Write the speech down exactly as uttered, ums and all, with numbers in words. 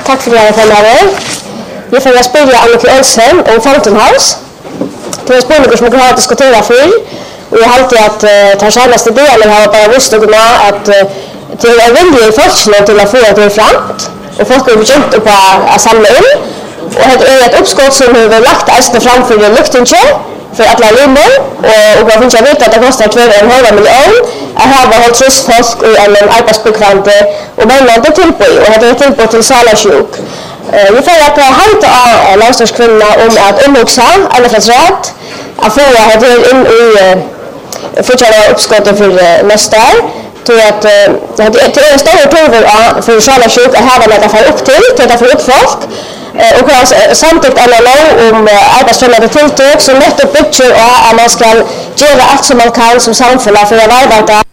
tack för det här framöver. Vi får spela Annika Olsen om Fountain House. Det är spelningar som jag har diskuterat förr. Och jag har alltid att uh, ta senaste delen har bara visst och att uh, det är väldigt i forskningen till att få det framåt. Och folk har begynt på att samla in. Och det är ett uppskott som har lagt ästen framför det luktinche för alla limmer. Och, och jag finns jag vet att det kostar två och en halv miljon. Jag har bara hållit trus folk i en arbetsbekvante och männande tillbud. Och det är tillbud till Salasjuk. Uh, vi får att hejta av landstadskvinnorna om att omhuxa alla för rätt. Att få det in i uh, fortsätta uppskottet för uh, nästa år. Tror att uh, det är en större prover för Salasjuk att ha något att få upp till, till att få upp folk. Uh, och har samtidigt alla lov om uh, arbetsfrämjande tilltag som nettopp bygger och att man ska göra allt som man kan som samfällag för att arbeta